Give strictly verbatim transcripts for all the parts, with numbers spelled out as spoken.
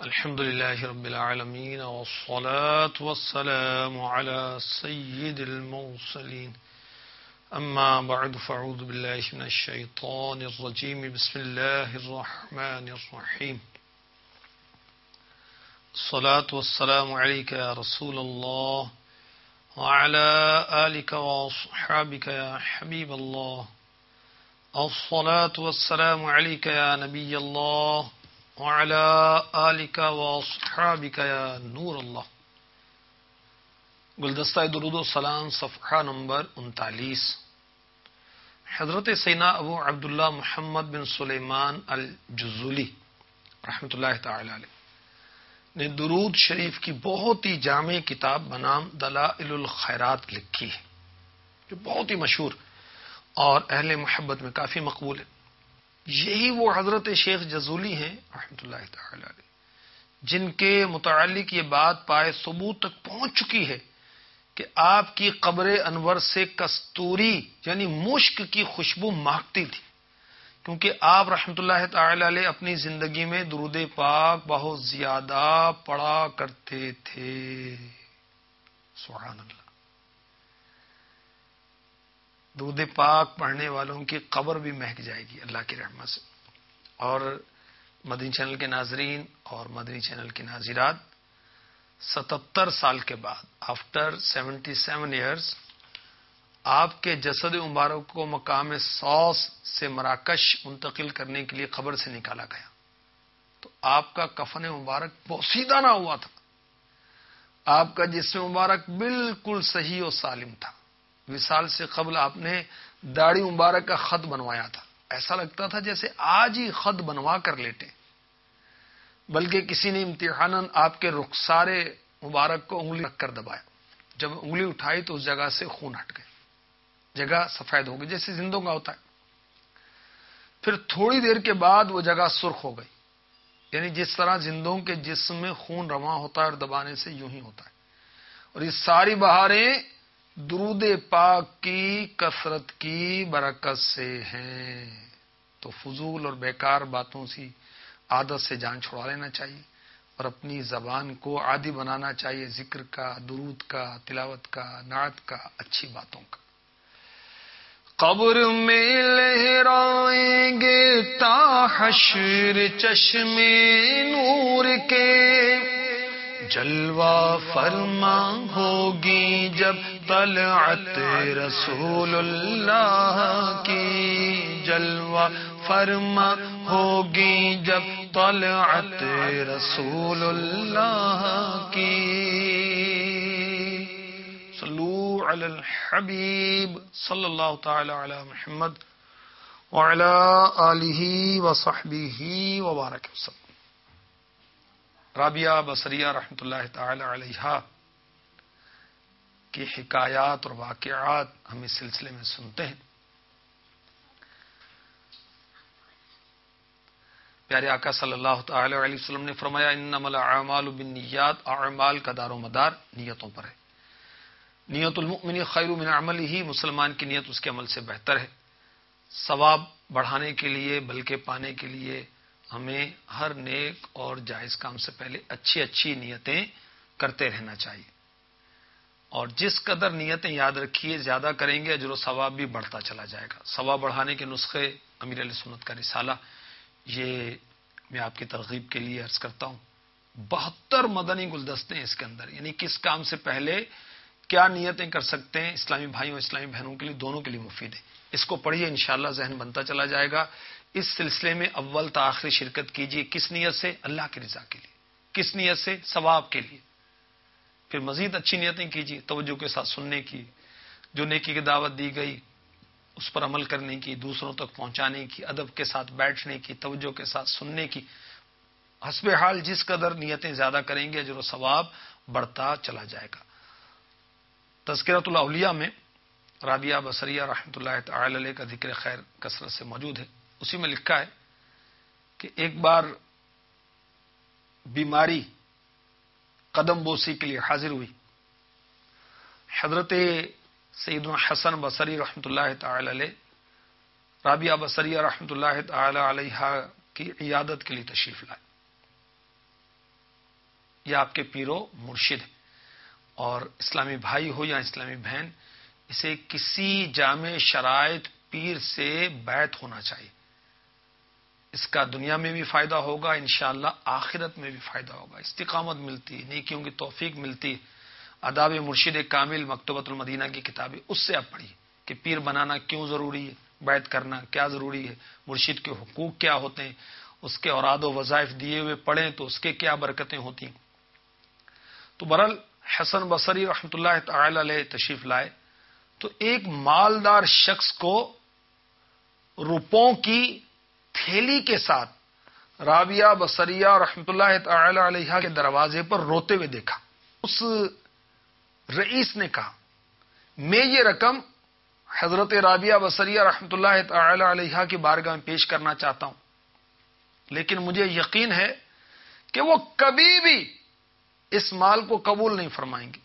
الحمد لله رب العالمين والصلاة والسلام على سيد المرسلين أما بعد فأعوذ بالله من الشيطان الرجيم بسم الله الرحمن الرحيم الصلاة والسلام عليك يا رسول الله وعلى آلك وصحابك يا حبيب الله الصلاة والسلام عليك يا نبي الله وعلى آلك وصحابك يا نور اللہ. گلدستہ درود و سلام صفحہ نمبر انتالیس. حضرت سیدنا ابو عبداللہ محمد بن سلیمان الجزولی رحمۃ اللہ تعالی علیہ نے درود شریف کی بہت ہی جامع کتاب بنام دلائل الخیرات لکھی ہے، جو بہت ہی مشہور اور اہل محبت میں کافی مقبول ہے. یہی وہ حضرت شیخ جزولی ہیں رحمۃ اللہ تعالی علیہ جن کے متعلق یہ بات پائے ثبوت تک پہنچ چکی ہے کہ آپ کی قبر انور سے کستوری یعنی مشک کی خوشبو مہکتی تھی، کیونکہ آپ رحمۃ اللہ تعالی علیہ اپنی زندگی میں درود پاک بہت زیادہ پڑھا کرتے تھے. سبحان اللہ. درود پاک پڑھنے والوں کی قبر بھی مہک جائے گی اللہ کی رحمت سے. اور مدنی چینل کے ناظرین اور مدنی چینل کی ناظرات، ستتر سال کے بعد آفٹر سیونٹی سیون ایئرز آپ کے جسد مبارک کو مقام سوس سے مراکش منتقل کرنے کے لیے قبر سے نکالا گیا تو آپ کا کفن مبارک بوسیدہ نہ ہوا تھا. آپ کا جسم مبارک بالکل صحیح و سالم تھا. وصال سے قبل آپ نے داڑھی مبارک کا خط بنوایا تھا، ایسا لگتا تھا جیسے آج ہی خط بنوا کر لیٹے، بلکہ کسی نے امتحاناً آپ کے رخسار مبارک کو انگلی رکھ کر دبایا. جب انگلی اٹھائی تو اس جگہ سے خون ہٹ گئے، جگہ سفید ہو گئی جیسے زندوں کا ہوتا ہے. پھر تھوڑی دیر کے بعد وہ جگہ سرخ ہو گئی، یعنی جس طرح زندوں کے جسم میں خون رواں ہوتا ہے اور دبانے سے یوں ہی ہوتا ہے. اور یہ ساری بہاریں درود پاک کی کثرت کی برکت سے ہیں. تو فضول اور بیکار باتوں سی عادت سے جان چھڑا لینا چاہیے اور اپنی زبان کو عادی بنانا چاہیے ذکر کا، درود کا، تلاوت کا، نعت کا، اچھی باتوں کا. قبر میں لہرائیں گے تا حشر چشمے نور کے، جلوہ فرما ہوگی جب طلعت رسول اللہ کی، جلوہ فرما ہوگی جب طلعت رسول اللہ کی. صلو علی الحبیب صلی اللہ تعالی علی محمد وعلی آلہ وصحبہ وبارک وسلم. رابعہ بصریہ رحمۃ اللہ تعالی علیہا کی حکایات اور واقعات ہم اس سلسلے میں سنتے ہیں. پیارے آقا صلی اللہ تعالی علیہ وسلم نے فرمایا انما الاعمال بالنیات، اعمال کا دار و مدار نیتوں پر ہے. نیت المؤمن خیر من عملہ، مسلمان کی نیت اس کے عمل سے بہتر ہے. ثواب بڑھانے کے لیے بلکہ پانے کے لیے ہمیں ہر نیک اور جائز کام سے پہلے اچھی اچھی نیتیں کرتے رہنا چاہیے. اور جس قدر نیتیں یاد رکھیے زیادہ کریں گے اجر و ثواب بھی بڑھتا چلا جائے گا. ثواب بڑھانے کے نسخے امیر علیہ سنت کا رسالہ، یہ میں آپ کی ترغیب کے لیے عرض کرتا ہوں. بہتر مدنی گلدستے ہیں اس کے اندر، یعنی کس کام سے پہلے کیا نیتیں کر سکتے ہیں. اسلامی بھائیوں اسلامی بہنوں کے لیے دونوں کے لیے مفید ہے. اس کو پڑھیے، انشاءاللہ ذہن بنتا چلا جائے گا. اس سلسلے میں اول تا آخری شرکت کیجیے. کس نیت سے؟ اللہ کی رضا کے لیے. کس نیت سے؟ ثواب کے لیے. پھر مزید اچھی نیتیں کیجیے، توجہ کے ساتھ سننے کی، جو نیکی کی دعوت دی گئی اس پر عمل کرنے کی، دوسروں تک پہنچانے کی، ادب کے ساتھ بیٹھنے کی، توجہ کے ساتھ سننے کی. حسب حال جس قدر نیتیں زیادہ کریں گے اجر و ثواب بڑھتا چلا جائے گا. تذکرۃ الاولیاء میں رابعہ بصریہ رحمۃ اللہ تعالی علیہ کا ذکر خیر کثرت سے موجود ہے. اسی میں لکھا ہے کہ ایک بار بیماری قدم بوسی کے لیے حاضر ہوئی. حضرت سیدنا حسن بصری رحمۃ اللہ تعالی علیہ رابعہ بصریہ رحمۃ اللہ تعالی علیہ کی عیادت کے لیے تشریف لائے. یہ آپ کے پیر و مرشد ہے، اور اسلامی بھائی ہو یا اسلامی بہن، اسے کسی جامع شرائط پیر سے بیعت ہونا چاہیے. اس کا دنیا میں بھی فائدہ ہوگا، انشاءاللہ آخرت میں بھی فائدہ ہوگا. استقامت ملتی، نیکیوں کی توفیق ملتی. آداب مرشد کامل مکتبۃ المدینہ کی کتابیں اس سے آپ پڑھیے کہ پیر بنانا کیوں ضروری ہے، بیعت کرنا کیا ضروری ہے، مرشد کے حقوق کیا ہوتے ہیں، اس کے اوراد و وظائف دیے ہوئے پڑھیں تو اس کے کیا برکتیں ہوتی ہیں. تو برحال حسن بصری رحمۃ اللہ تعالی علیہ تشریف لائے تو ایک مالدار شخص کو روپوں کی تھیلی کے ساتھ رابعہ بصریہ رحمۃ اللہ تعالی علیہ کے دروازے پر روتے ہوئے دیکھا. اس رئیس نے کہا میں یہ رقم حضرت رابعہ بصریہ رحمۃ اللہ تعالی علیہ کی بارگاہ میں پیش کرنا چاہتا ہوں، لیکن مجھے یقین ہے کہ وہ کبھی بھی اس مال کو قبول نہیں فرمائیں گے.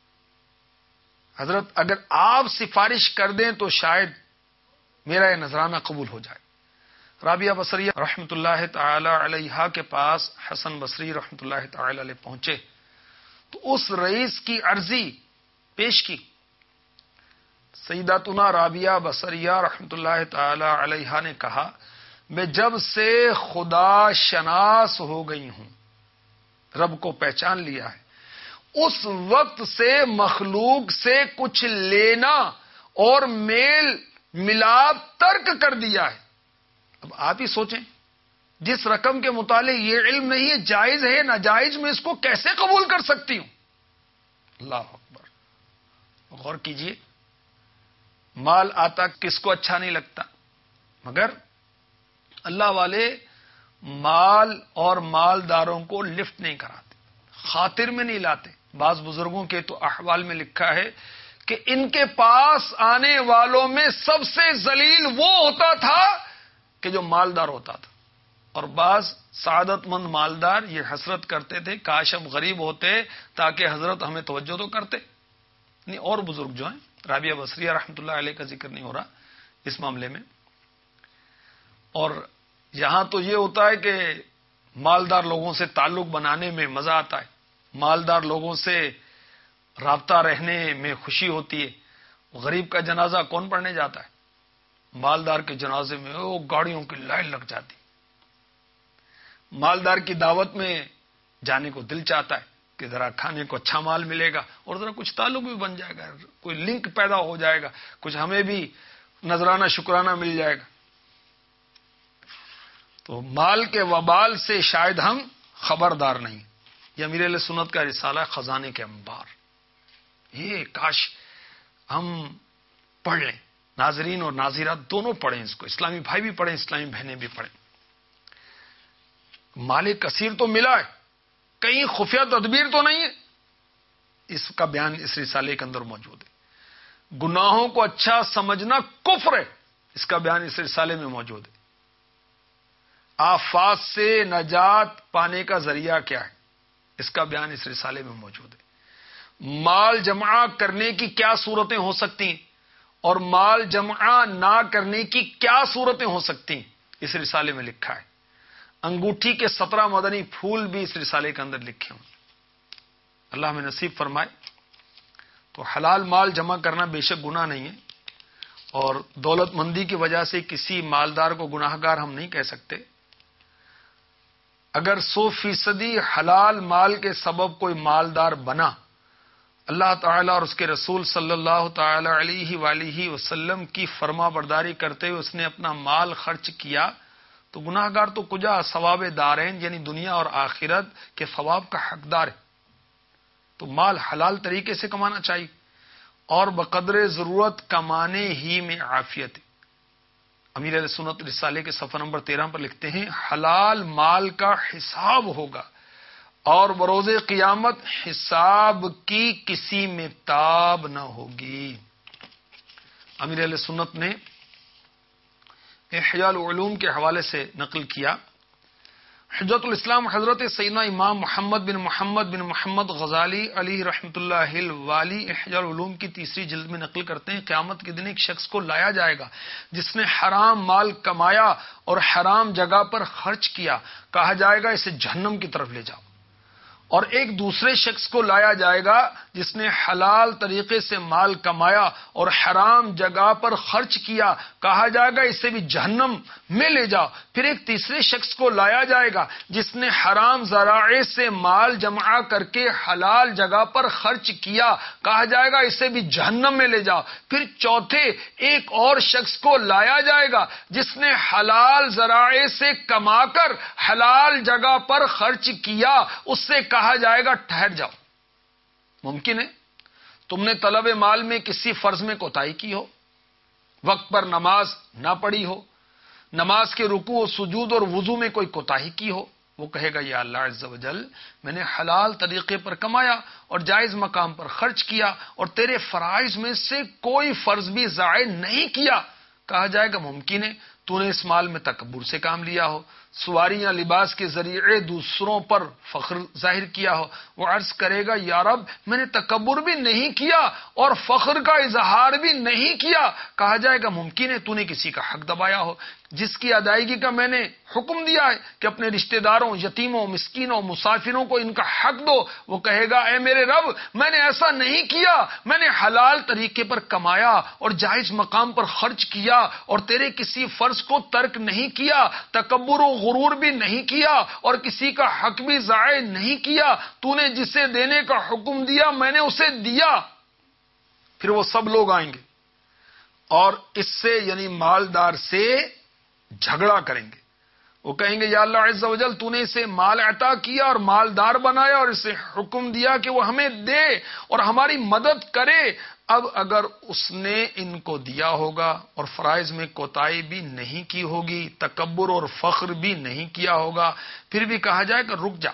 حضرت اگر آپ سفارش کر دیں تو شاید میرا یہ نذرانہ قبول ہو جائے. رابعہ بصریہ رحمۃ اللہ تعالی علیہ کے پاس حسن بصری رحمۃ اللہ تعالی علیہ پہنچے تو اس رئیس کی عرضی پیش کی. سیداتنا رابعہ بصریہ رحمۃ اللہ تعالی علیہ نے کہا میں جب سے خدا شناس ہو گئی ہوں، رب کو پہچان لیا ہے، اس وقت سے مخلوق سے کچھ لینا اور میل ملاپ ترک کر دیا ہے. اب آپ ہی سوچیں، جس رقم کے متعلق یہ علم نہیں ہے جائز ہے ناجائز، میں اس کو کیسے قبول کر سکتی ہوں؟ اللہ اکبر. غور کیجئے، مال آتا کس کو اچھا نہیں لگتا، مگر اللہ والے مال اور مالداروں کو لفٹ نہیں کراتے، خاطر میں نہیں لاتے. بعض بزرگوں کے تو احوال میں لکھا ہے کہ ان کے پاس آنے والوں میں سب سے ذلیل وہ ہوتا تھا کہ جو مالدار ہوتا تھا. اور بعض سعادت مند مالدار یہ حسرت کرتے تھے کاش ہم غریب ہوتے تاکہ حضرت ہمیں توجہ تو کرتے. نہیں، اور بزرگ جو ہیں، رابعہ بصریہ رحمۃ اللہ علیہ کا ذکر نہیں ہو رہا اس معاملے میں. اور یہاں تو یہ ہوتا ہے کہ مالدار لوگوں سے تعلق بنانے میں مزہ آتا ہے، مالدار لوگوں سے رابطہ رہنے میں خوشی ہوتی ہے. غریب کا جنازہ کون پڑھنے جاتا ہے؟ مالدار کے جنازے میں وہ گاڑیوں کی لائن لگ جاتی. مالدار کی دعوت میں جانے کو دل چاہتا ہے کہ ذرا کھانے کو اچھا مال ملے گا اور ذرا کچھ تعلق بھی بن جائے گا، کوئی لنک پیدا ہو جائے گا، کچھ ہمیں بھی نذرانہ شکرانہ مل جائے گا. تو مال کے وبال سے شاید ہم خبردار نہیں. یہ امیر اہل سنت کا رسالہ خزانے کے انبار، یہ کاش ہم پڑھ لیں. ناظرین اور ناظرات دونوں پڑھیں اس کو، اسلامی بھائی بھی پڑھیں، اسلامی بہنیں بھی پڑھیں. مال کثیر تو ملا ہے، کہیں خفیہ تدبیر تو نہیں ہے. اس کا بیان اس رسالے کے اندر موجود ہے. گناہوں کو اچھا سمجھنا کفر ہے، اس کا بیان اس رسالے میں موجود ہے. آفات سے نجات پانے کا ذریعہ کیا ہے، اس کا بیان اس رسالے میں موجود ہے. مال جمع کرنے کی کیا صورتیں ہو سکتی ہیں اور مال جمع نہ کرنے کی کیا صورتیں ہو سکتی ہیں، اس رسالے میں لکھا ہے. انگوٹھی کے سترہ مدنی پھول بھی اس رسالے کے اندر لکھے ہوں. اللہ میں نصیب فرمائے. تو حلال مال جمع کرنا بے شک گناہ نہیں ہے، اور دولت مندی کی وجہ سے کسی مالدار کو گناہ گار ہم نہیں کہہ سکتے. اگر سو فیصدی حلال مال کے سبب کوئی مالدار بنا، اللہ تعالیٰ اور اس کے رسول صلی اللہ تعالی علیہ وآلہ وسلم کی فرما برداری کرتے ہوئے اس نے اپنا مال خرچ کیا، تو گناہ گار تو کجا ثواب دارین یعنی دنیا اور آخرت کے ثواب کا حقدار ہے. تو مال حلال طریقے سے کمانا چاہیے، اور بقدر ضرورت کمانے ہی میں عافیت ہے. امیر اہل سنت رسالے کے صفحہ نمبر تیرہ پر لکھتے ہیں حلال مال کا حساب ہوگا اور بروز قیامت حساب کی کسی میں تاب نہ ہوگی. امیر اہل سنت نے احیاء العلوم کے حوالے سے نقل کیا، حجت الاسلام حضرت سیدنا امام محمد بن محمد بن محمد غزالی علیہ رحمۃ اللہ الوالی احیاء العلوم کی تیسری جلد میں نقل کرتے ہیں قیامت کے دن ایک شخص کو لایا جائے گا جس نے حرام مال کمایا اور حرام جگہ پر خرچ کیا. کہا جائے گا اسے جہنم کی طرف لے جاؤ، اور ایک دوسرے شخص کو لایا جائے گا جس نے حلال طریقے سے مال کمایا اور حرام جگہ پر خرچ کیا، کہا جائے گا اسے بھی جہنم میں لے جاؤ۔ پھر ایک تیسرے شخص کو لایا جائے گا جس نے حرام ذرائع سے مال جمع کر کے حلال جگہ پر خرچ کیا، کہا جائے گا اسے بھی جہنم میں لے جاؤ۔ پھر چوتھے ایک اور شخص کو لایا جائے گا جس نے حلال ذرائع سے کما کر حلال جگہ پر خرچ کیا، اس سے کہا کہا جائے گا ٹھہر جاؤ۔ ممکن ہے تم نے طلب مال میں کسی فرض میں کوتاہی کی ہو، وقت پر نماز نہ پڑھی ہو، نماز کے رکوع و سجود اور وضو میں کوئی کوتاہی کی ہو، وہ کہے گا یا اللہ عز و جل میں نے حلال طریقے پر کمایا اور جائز مقام پر خرچ کیا اور تیرے فرائض میں سے کوئی فرض بھی ضائع نہیں کیا۔ کہا جائے گا ممکن ہے تو نے اس مال میں تکبر سے کام لیا ہو، سواری یا لباس کے ذریعے دوسروں پر فخر ظاہر کیا ہو۔ وہ عرض کرے گا یا رب میں نے تکبر بھی نہیں کیا اور فخر کا اظہار بھی نہیں کیا۔ کہا جائے گا ممکن ہے تو نے کسی کا حق دبایا ہو، جس کی ادائیگی کا میں نے حکم دیا ہے کہ اپنے رشتہ داروں، یتیموں، مسکینوں، مسافروں کو ان کا حق دو۔ وہ کہے گا اے میرے رب میں نے ایسا نہیں کیا، میں نے حلال طریقے پر کمایا اور جائز مقام پر خرچ کیا اور تیرے کسی فرض کو ترک نہیں کیا، تکبر و غرور بھی نہیں کیا اور کسی کا حق بھی ضائع نہیں کیا، تو نے جسے دینے کا حکم دیا میں نے اسے دیا۔ پھر وہ سب لوگ آئیں گے اور اس سے یعنی مالدار سے جھگڑا کریں گے۔ وہ کہیں گے یا اللہ عز و جل تو نے اسے مال عطا کیا اور مالدار بنایا اور اسے حکم دیا کہ وہ ہمیں دے اور ہماری مدد کرے، اب اگر اس نے ان کو دیا ہوگا اور فرائض میں کوتاہی بھی نہیں کی ہوگی، تکبر اور فخر بھی نہیں کیا ہوگا، پھر بھی کہا جائے کہ رک جا،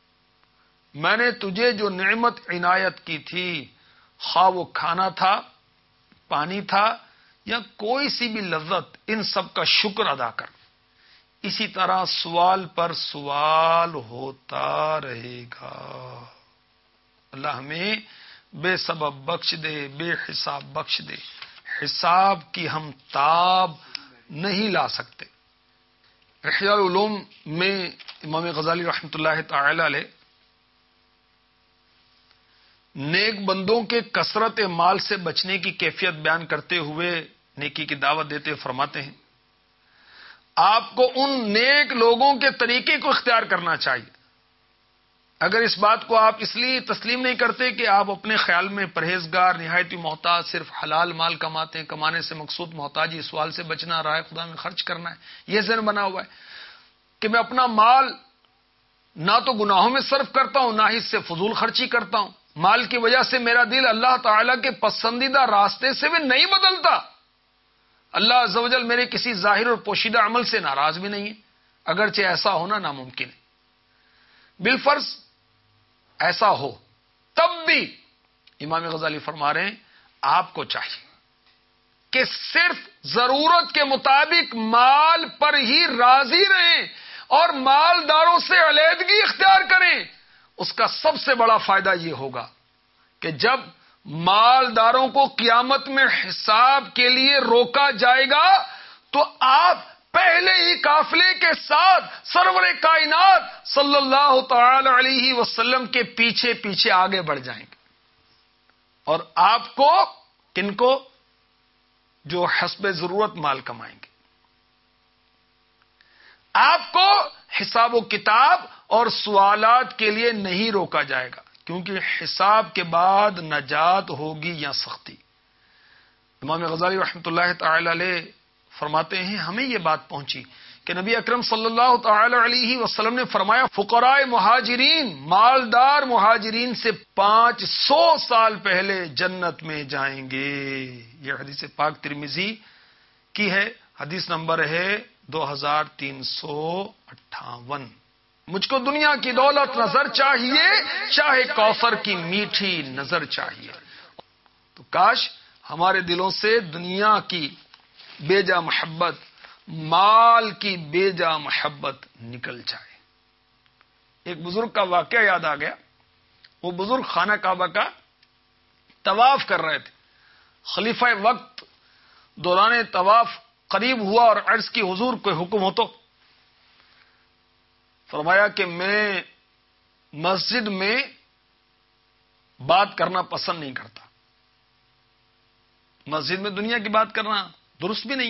میں نے تجھے جو نعمت عنایت کی تھی، خواہ وہ کھانا تھا، پانی تھا یا کوئی سی بھی لذت، ان سب کا شکر ادا کر۔ اسی طرح سوال پر سوال ہوتا رہے گا۔ اللہ ہمیں بے سبب بخش دے، بے حساب بخش دے، حساب کی ہم تاب نہیں لا سکتے۔ احیاء العلوم میں امام غزالی رحمۃ اللہ تعالی علیہ نیک بندوں کے کثرت مال سے بچنے کی کیفیت بیان کرتے ہوئے نیکی کی دعوت دیتے ہوئے فرماتے ہیں آپ کو ان نیک لوگوں کے طریقے کو اختیار کرنا چاہیے۔ اگر اس بات کو آپ اس لیے تسلیم نہیں کرتے کہ آپ اپنے خیال میں پرہیزگار، نہایت محتاج، صرف حلال مال کماتے ہیں، کمانے سے مقصود محتاجی، سوال سے بچنا، راہ خدا میں خرچ کرنا ہے، یہ ذہن بنا ہوا ہے کہ میں اپنا مال نہ تو گناہوں میں صرف کرتا ہوں، نہ ہی اس سے فضول خرچی کرتا ہوں، مال کی وجہ سے میرا دل اللہ تعالیٰ کے پسندیدہ راستے سے بھی نہیں بدلتا، اللہ عز و جل میرے کسی ظاہر اور پوشیدہ عمل سے ناراض بھی نہیں ہے، اگرچہ ایسا ہونا ناممکن ہے۔ بالفرض ایسا ہو تب بھی امام غزالی فرما رہے ہیں آپ کو چاہیے کہ صرف ضرورت کے مطابق مال پر ہی راضی رہیں اور مالداروں سے علیحدگی اختیار کریں۔ اس کا سب سے بڑا فائدہ یہ ہوگا کہ جب مالداروں کو قیامت میں حساب کے لیے روکا جائے گا تو آپ پہلے ہی قافلے کے ساتھ سرور کائنات صلی اللہ تعالی علیہ وسلم کے پیچھے پیچھے آگے بڑھ جائیں گے، اور آپ کو کن کو؟ جو حسب ضرورت مال کمائیں گے۔ آپ کو حساب و کتاب اور سوالات کے لیے نہیں روکا جائے گا، کیونکہ حساب کے بعد نجات ہوگی یا سختی۔ امام غزالی رحمۃ اللہ تعالی علیہ فرماتے ہیں ہمیں یہ بات پہنچی کہ نبی اکرم صلی اللہ تعالی علیہ وسلم نے فرمایا فقراء مہاجرین، مالدار مہاجرین سے پانچ سو سال پہلے جنت میں جائیں گے۔ یہ حدیث پاک ترمذی کی ہے، حدیث نمبر ہے دو ہزار تین سو اٹھاون۔ مجھ کو دنیا کی دولت نظر چاہیے، چاہے کوثر کی میٹھی نظر چاہیے۔ تو کاش ہمارے دلوں سے دنیا کی بے جا محبت، مال کی بے جا محبت نکل جائے۔ ایک بزرگ کا واقعہ یاد آ گیا۔ وہ بزرگ خانہ کعبہ کا طواف کر رہے تھے۔ خلیفہ وقت دوران طواف قریب ہوا اور عرض کی حضور کوئی حکم ہو تو؟ فرمایا کہ میں مسجد میں بات کرنا پسند نہیں کرتا. مسجد میں دنیا کی بات کرنا درست بھی نہیں.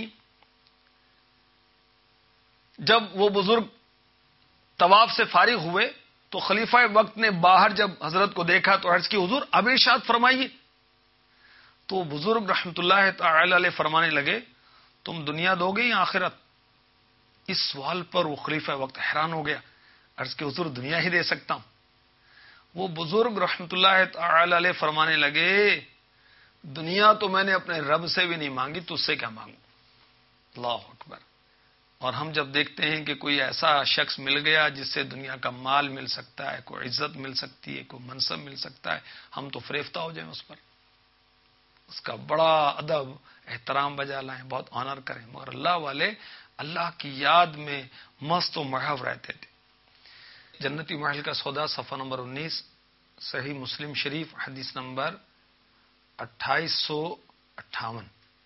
جب وہ بزرگ طواف سے فارغ ہوئے تو خلیفہ وقت نے باہر جب حضرت کو دیکھا تو عرض کی حضور اب ارشاد فرمائیے. تو بزرگ رحمت اللہ تعالی علیہ فرمانے لگے تم دنیا دو گے یا آخرت؟ اس سوال پر وہ خلیفہ وقت حیران ہو گیا. عرض کہ حضور دنیا ہی دے سکتا ہوں. وہ بزرگ رحمت اللہ تعالی علیہ فرمانے لگے دنیا تو میں نے اپنے رب سے بھی نہیں مانگی، تجھ سے کیا مانگوں. اللہ اکبر. اور ہم جب دیکھتے ہیں کہ کوئی ایسا شخص مل گیا جس سے دنیا کا مال مل سکتا ہے، کوئی عزت مل سکتی ہے، کوئی منصب مل سکتا ہے، ہم تو فریفتہ ہو جائیں اس پر، اس کا بڑا ادب احترام بجا لائیں، بہت آنر کریں. مگر اللہ والے اللہ کی یاد میں مست و محو رہتے تھے. جنتی محل کا سودا صفحہ نمبر انیس، صحیح مسلم شریف حدیث نمبر اٹھائیس سو اٹھاون.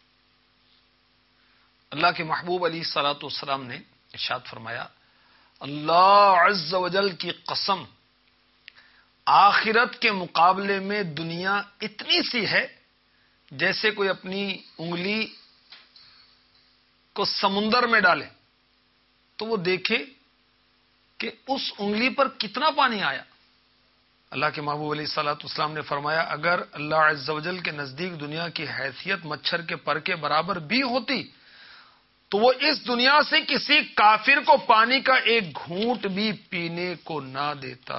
اللہ کے محبوب علیہ الصلوۃ والسلام نے ارشاد فرمایا اللہ عز و جل کی قسم آخرت کے مقابلے میں دنیا اتنی سی ہے جیسے کوئی اپنی انگلی کو سمندر میں ڈالے تو وہ دیکھے کہ اس انگلی پر کتنا پانی آیا. اللہ کے محبوب علیہ الصلوۃ والسلام نے فرمایا اگر اللہ عز و جل کے نزدیک دنیا کی حیثیت مچھر کے پر کے برابر بھی ہوتی تو وہ اس دنیا سے کسی کافر کو پانی کا ایک گھونٹ بھی پینے کو نہ دیتا.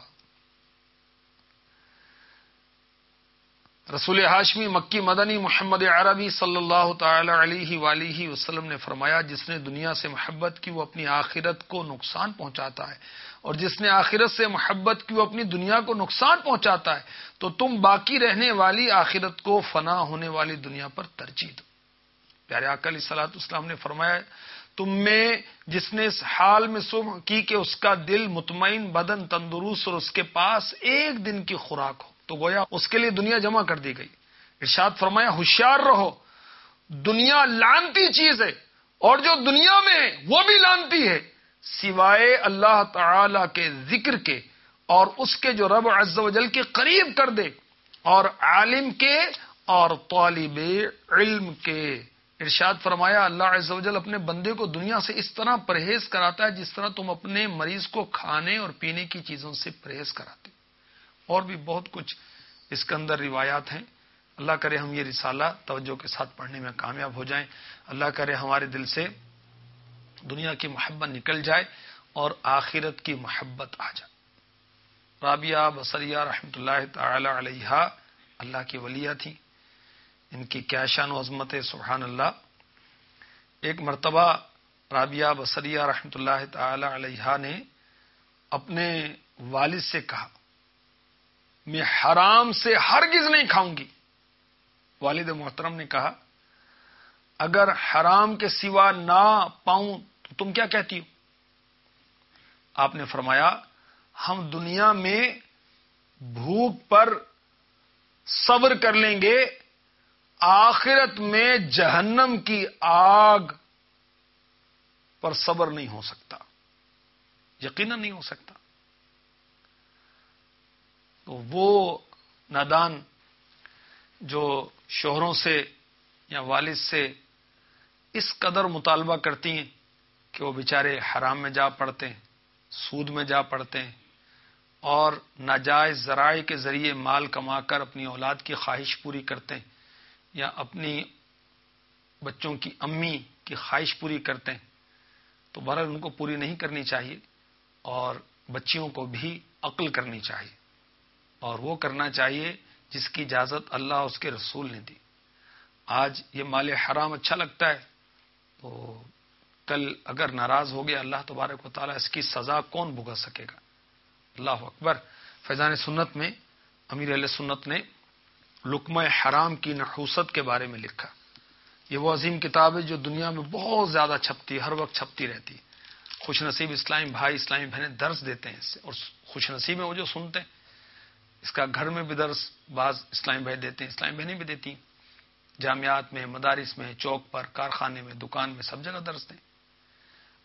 رسول ہاشمی مکی مدنی محمد عربی صلی اللہ تعالی علیہ وآلہ وسلم نے فرمایا جس نے دنیا سے محبت کی وہ اپنی آخرت کو نقصان پہنچاتا ہے، اور جس نے آخرت سے محبت کی وہ اپنی دنیا کو نقصان پہنچاتا ہے. تو تم باقی رہنے والی آخرت کو فنا ہونے والی دنیا پر ترجیح دو. پیارے آقا علیہ الصلوۃ والسلام نے فرمایا تم میں جس نے اس حال میں صبح کی کہ اس کا دل مطمئن، بدن تندرست، اور اس کے پاس ایک دن کی خوراک ہو تو گویا اس کے لیے دنیا جمع کر دی گئی. ارشاد فرمایا ہوشیار رہو، دنیا لعنتی چیز ہے، اور جو دنیا میں وہ بھی لعنتی ہے سوائے اللہ تعالی کے ذکر کے اور اس کے جو رب عز و جل کے قریب کر دے، اور عالم کے اور طالب علم کے. ارشاد فرمایا اللہ عز و جل اپنے بندے کو دنیا سے اس طرح پرہیز کراتا ہے جس طرح تم اپنے مریض کو کھانے اور پینے کی چیزوں سے پرہیز کراتے. اور بھی بہت کچھ اس کے اندر روایات ہیں. اللہ کرے ہم یہ رسالہ توجہ کے ساتھ پڑھنے میں کامیاب ہو جائیں. اللہ کرے ہمارے دل سے دنیا کی محبت نکل جائے اور آخرت کی محبت آ جائے. رابعہ بصریہ رحمۃ اللہ تعالی علیہا اللہ کی ولیہ تھی. ان کی کیا شان و عظمت ہے، سبحان اللہ. ایک مرتبہ رابعہ بصریہ رحمۃ اللہ تعالی علیہا نے اپنے والد سے کہا میں حرام سے ہرگز نہیں کھاؤں گی. والد محترم نے کہا اگر حرام کے سوا نہ پاؤں تو تم کیا کہتی ہو؟ آپ نے فرمایا ہم دنیا میں بھوک پر صبر کر لیں گے، آخرت میں جہنم کی آگ پر صبر نہیں ہو سکتا، یقیناً نہیں ہو سکتا. تو وہ نادان جو شوہروں سے یا والد سے اس قدر مطالبہ کرتی ہیں کہ وہ بیچارے حرام میں جا پڑتے ہیں، سود میں جا پڑتے ہیں، اور ناجائز ذرائع کے ذریعے مال کما کر اپنی اولاد کی خواہش پوری کرتے ہیں، یا اپنی بچوں کی امی کی خواہش پوری کرتے ہیں. تو بہرحال ان کو پوری نہیں کرنی چاہیے، اور بچیوں کو بھی عقل کرنی چاہیے، اور وہ کرنا چاہیے جس کی اجازت اللہ اس کے رسول نے دی. آج یہ مال حرام اچھا لگتا ہے تو کل اگر ناراض ہو گیا اللہ تبارک و تعالیٰ اس کی سزا کون بھگت سکے گا. اللہ اکبر. فیضان سنت میں امیر اہل سنت نے لقمہ حرام کی نحوست کے بارے میں لکھا. یہ وہ عظیم کتاب ہے جو دنیا میں بہت زیادہ چھپتی ہے، ہر وقت چھپتی رہتی ہے. خوش نصیب اسلامی بھائی اسلامی بہنیں درس دیتے ہیں اس سے، اور خوش نصیب ہیں وہ جو سنتے ہیں. اس کا گھر میں بھی درس بعض اسلامی بھائی دیتے ہیں، اسلامی بہنیں بھی دیتی ہیں. جامعات میں، مدارس میں، چوک پر، کارخانے میں، دکان میں، سب جگہ درس دیں.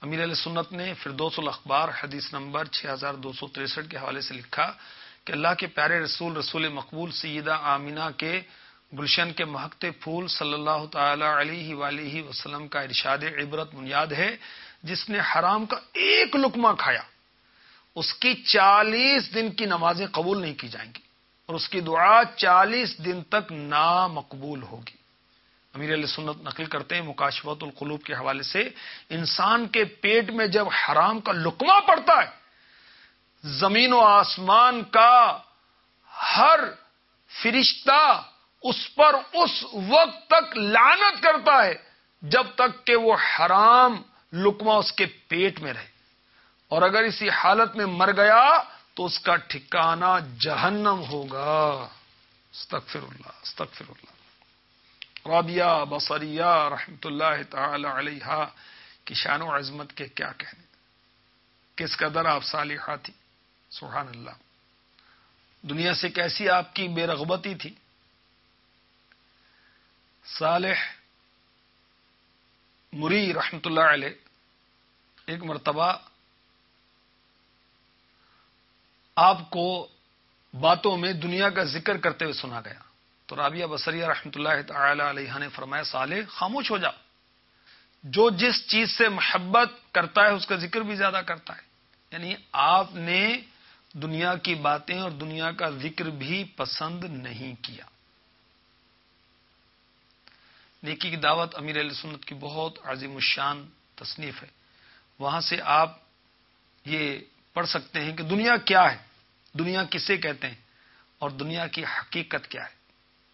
امیر علیہ سنت نے فردوس الاخبار حدیث نمبر چھ ہزار دو سو تریسٹھ کے حوالے سے لکھا کہ اللہ کے پیارے رسول رسول مقبول سیدہ آمینہ کے گلشن کے مہکتے پھول صلی اللہ تعالی علیہ وآلہ وسلم کا ارشاد عبرت بنیاد ہے، جس نے حرام کا ایک لقمہ کھایا اس کی چالیس دن کی نمازیں قبول نہیں کی جائیں گی اور اس کی دعا چالیس دن تک نامقبول ہوگی۔ امیر علیہ سنت نقل کرتے ہیں مکاشفۃ القلوب کے حوالے سے، انسان کے پیٹ میں جب حرام کا لقمہ پڑتا ہے، زمین و آسمان کا ہر فرشتہ اس پر اس وقت تک لعنت کرتا ہے جب تک کہ وہ حرام لقمہ اس کے پیٹ میں رہے، اور اگر اسی حالت میں مر گیا تو اس کا ٹھکانہ جہنم ہوگا۔ استغفر اللہ استغفر اللہ۔ رابعہ بصریہ رحمت اللہ تعالی علیہا کی شان و عظمت کے کیا کہنے، کس قدر آپ صالحہ تھی، سبحان اللہ۔ دنیا سے کیسی آپ کی بے رغبتی تھی۔ صالح مری رحمت اللہ علیہ ایک مرتبہ آپ کو باتوں میں دنیا کا ذکر کرتے ہوئے سنا گیا تو رابعہ بصریہ رحمت اللہ تعالی علیہ نے فرمایا، صالح خاموش ہو جا، جو جس چیز سے محبت کرتا ہے اس کا ذکر بھی زیادہ کرتا ہے۔ یعنی آپ نے دنیا کی باتیں اور دنیا کا ذکر بھی پسند نہیں کیا۔ نیکی کی دعوت امیر علیہ سنت کی بہت عظیم الشان تصنیف ہے، وہاں سے آپ یہ پڑھ سکتے ہیں کہ دنیا کیا ہے، دنیا کسے کہتے ہیں اور دنیا کی حقیقت کیا ہے۔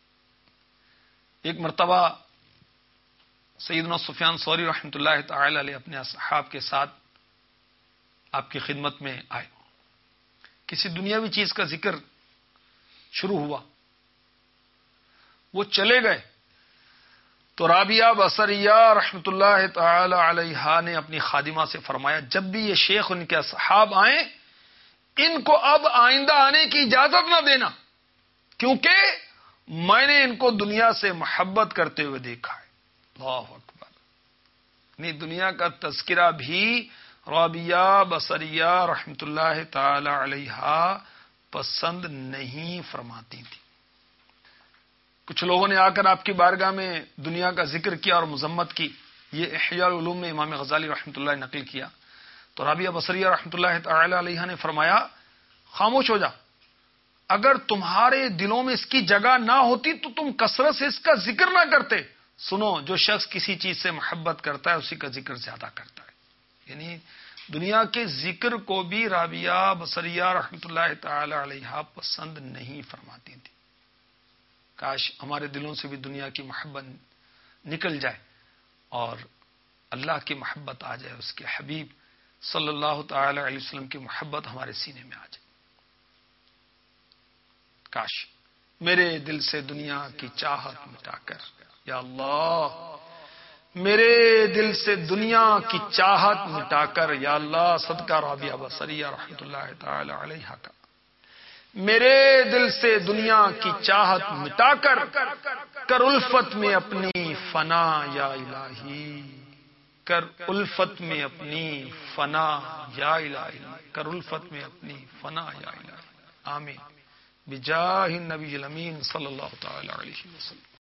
ایک مرتبہ سیدنا سفیان ثوری رحمۃ اللہ تعالی علیہ اپنے اصحاب کے ساتھ آپ کی خدمت میں آئے، کسی دنیاوی چیز کا ذکر شروع ہوا، وہ چلے گئے تو رابعہ بصریہ رحمت اللہ تعالی علیہا نے اپنی خادمہ سے فرمایا، جب بھی یہ شیخ ان کے اصحاب آئیں ان کو اب آئندہ آنے کی اجازت نہ دینا، کیونکہ میں نے ان کو دنیا سے محبت کرتے ہوئے دیکھا ہے۔ اللہ اکبر۔ نہیں، دنیا کا تذکرہ بھی رابعہ بصریہ رحمت اللہ تعالی علیہا پسند نہیں فرماتی تھی۔ کچھ لوگوں نے آ کر آپ کی بارگاہ میں دنیا کا ذکر کیا اور مذمت کی، یہ احیاء العلوم میں امام غزالی رحمۃ اللہ نے نقل کیا تو رابعہ بصریہ رحمۃ اللہ تعالی علیہ نے فرمایا، خاموش ہو جا، اگر تمہارے دلوں میں اس کی جگہ نہ ہوتی تو تم کثرت سے اس کا ذکر نہ کرتے۔ سنو، جو شخص کسی چیز سے محبت کرتا ہے اسی کا ذکر زیادہ کرتا ہے۔ یعنی دنیا کے ذکر کو بھی رابعہ بصریہ رحمۃ اللہ تعالی علیہ پسند نہیں فرماتی تھی۔ کاش ہمارے دلوں سے بھی دنیا کی محبت نکل جائے اور اللہ کی محبت آ جائے، اس کے حبیب صلی اللہ تعالی علیہ وسلم کی محبت ہمارے سینے میں آ جائے۔ کاش میرے دل سے دنیا کی چاہت مٹا کر، یا اللہ میرے دل سے دنیا کی چاہت مٹا کر، یا اللہ صدقہ رابعہ بصریہ رحمۃ اللہ تعالی علیہ کا، میرے دل سے دنیا کی چاہت مٹا کر کر الفت میں اپنی فنا یا الہی، کر الفت میں اپنی فنا یا الہی، کر الفت میں اپنی فنا یا الہی، آمین بجاہ النبی الامین صلی اللہ تعالی علیہ وسلم۔